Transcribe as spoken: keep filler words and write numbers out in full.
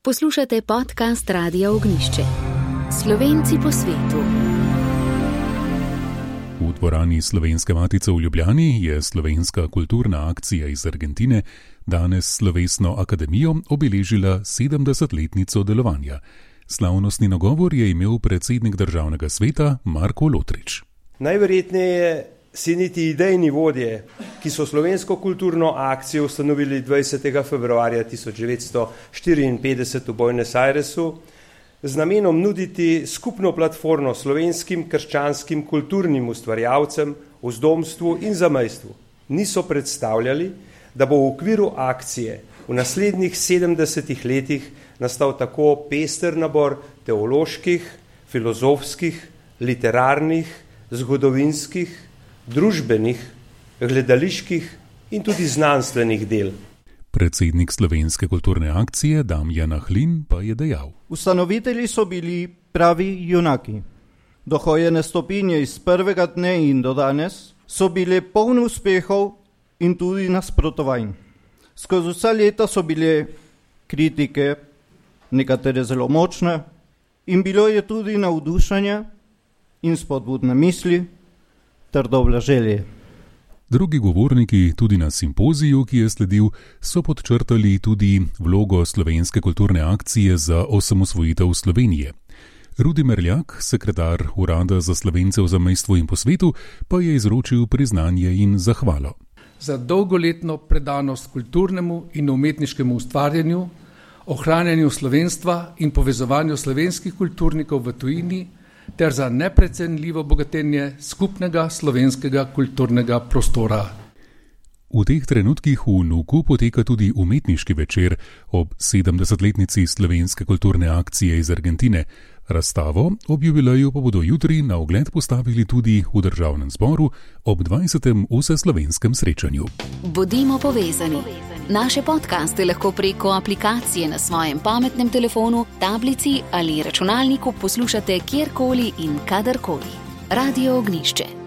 Poslušate podcast Radia Ognjišče. Slovenci po svetu. V dvorani Slovenske matice v Ljubljani je slovenska kulturna akcija iz Argentine danes s slovesno akademijo obeležila sedemdesetletnico delovanja. Slavnostni nagovor je imel predsednik državnega sveta Marko Lotrič. Najverjetneje si niti idejni vodje, ki so slovensko kulturno akcijo ustanovili dvajsetega februarja tisoč devetsto štiriinpetdeset v Buenos Airesu, z namenom nuditi skupno platformo slovenskim krščanskim kulturnim ustvarjalcem, vzdomstvu in zamejstvu, niso predstavljali, da bo v okviru akcije v naslednjih sedemdesetih letih nastal tako pester nabor teoloških, filozofskih, literarnih, zgodovinskih, družbenih, gledaliških in tudi znanstvenih del. Predsednik slovenske kulturne akcije Damjan Ahlin pa je dejal: Ustanovitelji so bili pravi junaki. Dohojene stopinje iz prvega dne in do danes so bile polne uspehov in tudi nasprotovanj. Skozi vsa leta so bile kritike, nekatere zelo močne, in bilo je tudi navdušenje in spodbudne misli ter dobre želje. Drugi govorniki tudi na simpoziju, ki je sledil, so podčrtali tudi vlogo slovenske kulturne akcije za osamosvojitev Slovenije. Rudi Merljak, sekretar Urada za Slovence v zamejstvu in po svetu, pa je izročil priznanje in zahvalo. Za dolgoletno predanost kulturnemu in umetniškemu ustvarjanju, ohranjanju slovenstva in povezovanju slovenskih kulturnikov v tujini ter za neprecenljivo bogatenje skupnega slovenskega kulturnega prostora. V teh trenutkih v Nuku poteka tudi umetniški večer ob sedemdesetletnici slovenske kulturne akcije iz Argentine. Razstavo ob jubileju pa bodo jutri na ogled postavili tudi v Državnem zboru ob dvajsetem vseslovenskem srečanju. Bodimo povezani. Naše podcaste lahko preko aplikacije na svojem pametnem telefonu, tablici ali računalniku poslušate kjerkoli in kadarkoli. Radio Ognjišče.